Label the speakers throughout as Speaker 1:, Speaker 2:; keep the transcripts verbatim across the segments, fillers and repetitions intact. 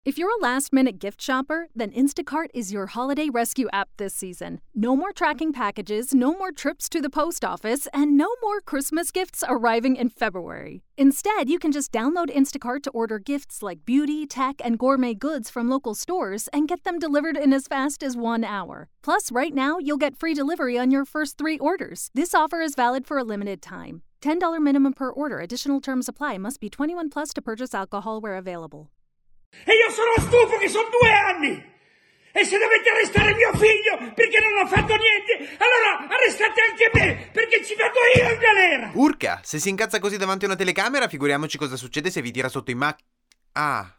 Speaker 1: If you're a last-minute gift shopper, then Instacart is your holiday rescue app this season. No more tracking packages, no more trips to the post office, and no more Christmas gifts arriving in February. Instead, you can just download Instacart to order gifts like beauty, tech, and gourmet goods from local stores and get them delivered in as fast as one hour. Plus, right now, you'll get free delivery on your first three orders. This offer is valid for a limited time. ten dollars minimum per order. Additional terms apply. Must be twenty-one plus to purchase alcohol where available.
Speaker 2: E io sono stufo che sono due anni! E se dovete arrestare mio figlio perché non ha fatto niente, allora arrestate anche me, perché ci vado io in galera!
Speaker 3: Urca, se si incazza così davanti a una telecamera, figuriamoci cosa succede se vi tira sotto in macchina. Ah.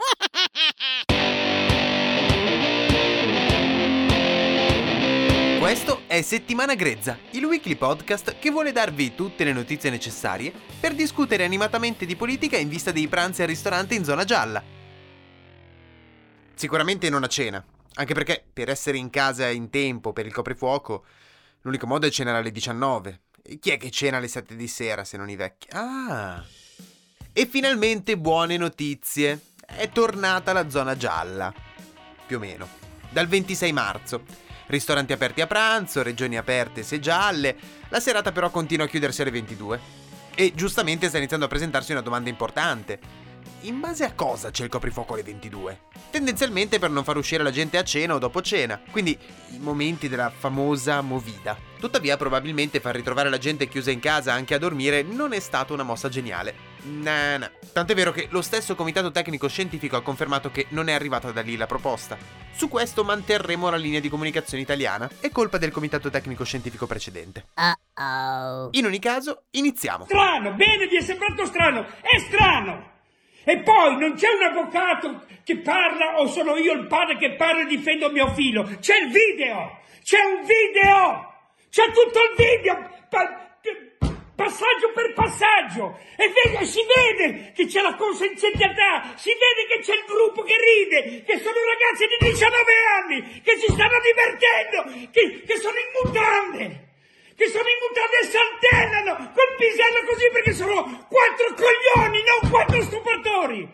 Speaker 3: Questo è Settimana Grezza, il weekly podcast che vuole darvi tutte le notizie necessarie per discutere animatamente di politica in vista dei pranzi al ristorante in zona gialla. Sicuramente non a cena, anche perché per essere in casa in tempo per il coprifuoco l'unico modo è cenare alle diciannove. E chi è che cena alle sette di sera se non i vecchi? Ah! E finalmente buone notizie. È tornata la zona gialla. Più o meno. Dal ventisei marzo. Ristoranti aperti a pranzo, regioni aperte se gialle. La serata però continua a chiudersi alle ventidue. E giustamente sta iniziando a presentarsi una domanda importante. In base a cosa c'è il coprifuoco alle ventidue? Tendenzialmente per non far uscire la gente a cena o dopo cena, quindi i momenti della famosa movida. Tuttavia probabilmente far ritrovare la gente chiusa in casa anche a dormire non è stata una mossa geniale. Nah, nah. Tant'è vero che lo stesso comitato tecnico scientifico ha confermato che non è arrivata da lì la proposta. Su questo manterremo la linea di comunicazione italiana, è colpa del comitato tecnico scientifico precedente.
Speaker 4: Uh-oh.
Speaker 3: In ogni caso, iniziamo.
Speaker 2: Strano, bene, vi è sembrato strano, è strano! E poi non c'è un avvocato che parla o sono io il padre che parla e difendo mio figlio. C'è il video! C'è un video! C'è tutto il video! Pa- passaggio per passaggio! E vede, si vede che c'è la consenzientità! Si vede che c'è il gruppo che ride! Che sono ragazzi di diciannove anni! Che si stanno divertendo! Che, che sono in mutande! Che sono in mutande e saltellano col pisello così perché sono quattro coglioni, non quattro stupratori!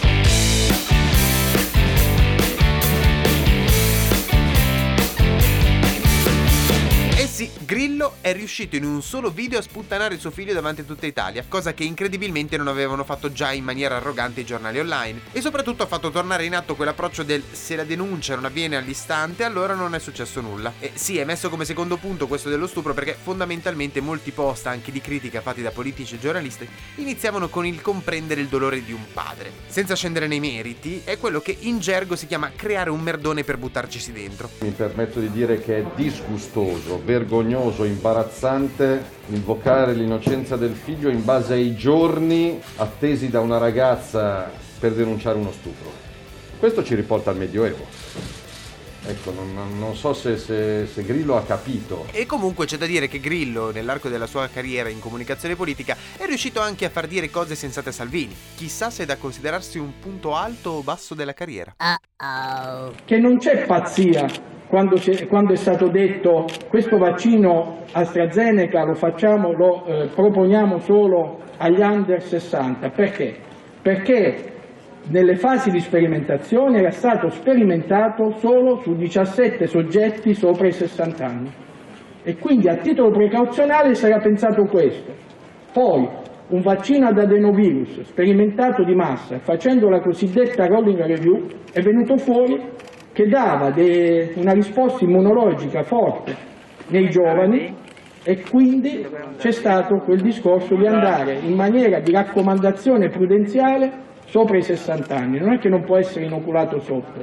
Speaker 3: Eh sì, Grillo è riuscito in un solo video a sputtanare suo figlio davanti a tutta Italia, cosa che incredibilmente non avevano fatto già in maniera arrogante i giornali online. E soprattutto ha fatto tornare in atto quell'approccio del se la denuncia non avviene all'istante allora non è successo nulla. E sì, è messo come secondo punto questo dello stupro perché fondamentalmente molti post anche di critica fatti da politici e giornalisti iniziavano con il comprendere il dolore di un padre. Senza scendere nei meriti, è quello che in gergo si chiama creare un merdone per buttarcisi dentro.
Speaker 5: Mi permetto di dire che è disgustoso, vergognoso, imbarazzante invocare l'innocenza del figlio in base ai giorni attesi da una ragazza per denunciare uno stupro. Questo ci riporta al Medioevo. Ecco, non, non so se, se, se Grillo ha capito.
Speaker 3: E comunque c'è da dire che Grillo, nell'arco della sua carriera in comunicazione politica, è riuscito anche a far dire cose sensate a Salvini. Chissà se è da considerarsi un punto alto o basso della carriera.
Speaker 4: Uh-oh.
Speaker 6: Che non c'è pazzia quando, c'è, quando è stato detto questo vaccino AstraZeneca lo facciamo, lo eh, proponiamo solo agli under sessanta. Perché? Perché nelle fasi di sperimentazione era stato sperimentato solo su diciassette soggetti sopra i sessanta anni e quindi a titolo precauzionale si era pensato questo. Poi un vaccino ad adenovirus sperimentato di massa facendo la cosiddetta rolling review è venuto fuori che dava de- una risposta immunologica forte nei giovani e quindi c'è stato quel discorso di andare in maniera di raccomandazione prudenziale sopra i sessanta anni, non è che non può essere inoculato sotto.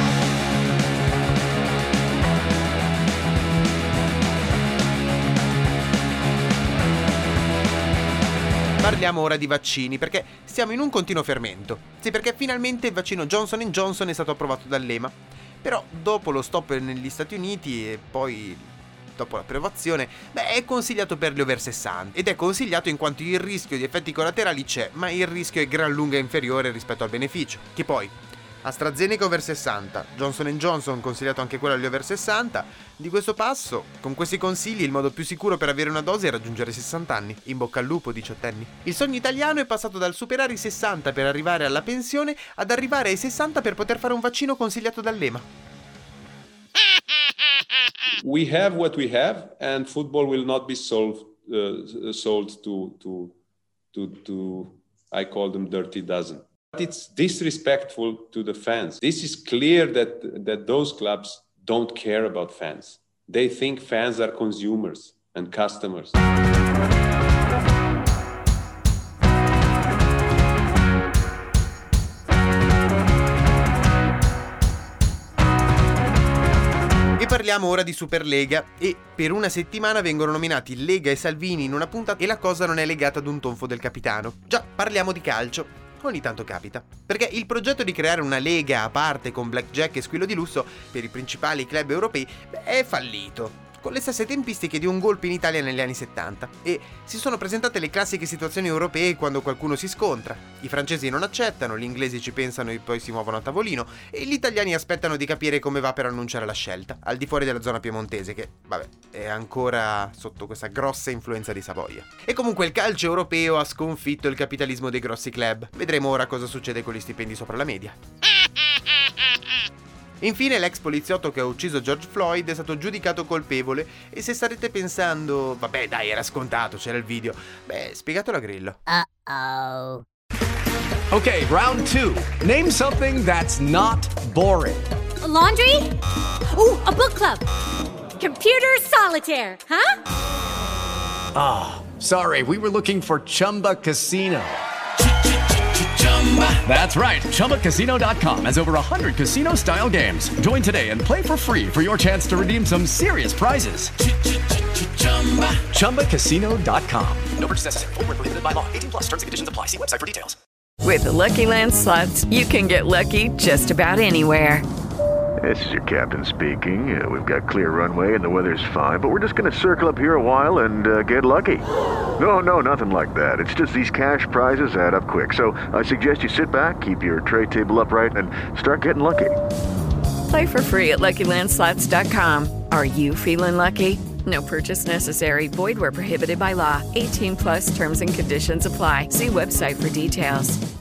Speaker 3: Parliamo ora di vaccini, perché siamo in un continuo fermento. Sì, perché finalmente il vaccino Johnson and Johnson è stato approvato dall'E M A. Però dopo lo stop negli Stati Uniti e poi dopo l'approvazione, beh, è consigliato per gli over sessanta ed è consigliato in quanto il rischio di effetti collaterali c'è, ma il rischio è gran lunga inferiore rispetto al beneficio, che poi AstraZeneca over sessanta, Johnson and Johnson consigliato anche quello agli over sessanta. Di questo passo, con questi consigli, il modo più sicuro per avere una dose è raggiungere i sessanta anni. In bocca al lupo, diciottenni. Il sogno italiano è passato dal superare i sessanta per arrivare alla pensione ad arrivare ai sessanta per poter fare un vaccino consigliato dall'E M A.
Speaker 7: We have what we have, and football will not be sold uh, sold to to to to I call them dirty dozen. But it's disrespectful to the fans. This is clear that that those clubs don't care about fans. They think fans are consumers and customers.
Speaker 3: E parliamo ora di Superlega e per una settimana vengono nominati Lega e Salvini in una puntata e la cosa non è legata ad un tonfo del capitano. Già, parliamo di calcio. Ogni tanto capita. Perché il progetto di creare una lega a parte con blackjack e squillo di lusso per i principali club europei beh, è fallito. Con le stesse tempistiche di un golpe in Italia negli anni settanta. E si sono presentate le classiche situazioni europee quando qualcuno si scontra. I francesi non accettano, gli inglesi ci pensano e poi si muovono a tavolino e gli italiani aspettano di capire come va per annunciare la scelta, al di fuori della zona piemontese che, vabbè, è ancora sotto questa grossa influenza di Savoia. E comunque il calcio europeo ha sconfitto il capitalismo dei grossi club. Vedremo ora cosa succede con gli stipendi sopra la media. Infine l'ex poliziotto che ha ucciso George Floyd è stato giudicato colpevole e se starete pensando vabbè dai era scontato, c'era il video, beh spiegatelo a Grillo.
Speaker 4: Uh-oh.
Speaker 8: Okay, round two. Name something that's not boring.
Speaker 9: A laundry? Ooh, a book club. Computer solitaire, huh?
Speaker 8: Ah, oh, sorry, we were looking for Chumba Casino. That's right. Chumba Casino dot com has over one hundred casino-style games. Join today and play for free for your chance to redeem some serious prizes. Chumba Casino dot com. No purchase necessary. Void where prohibited by law. eighteen plus terms and conditions apply. See website for details.
Speaker 10: With the Lucky Land Slots, you can get lucky just about anywhere.
Speaker 11: This is your captain speaking. Uh, we've got clear runway and the weather's fine, but we're just going to circle up here a while and uh, get lucky. No, no, nothing like that. It's just these cash prizes add up quick. So I suggest you sit back, keep your tray table upright, and start getting lucky.
Speaker 10: Play for free at Lucky Land Slots dot com. Are you feeling lucky? No purchase necessary. Void where prohibited by law. eighteen plus terms and conditions apply. See website for details.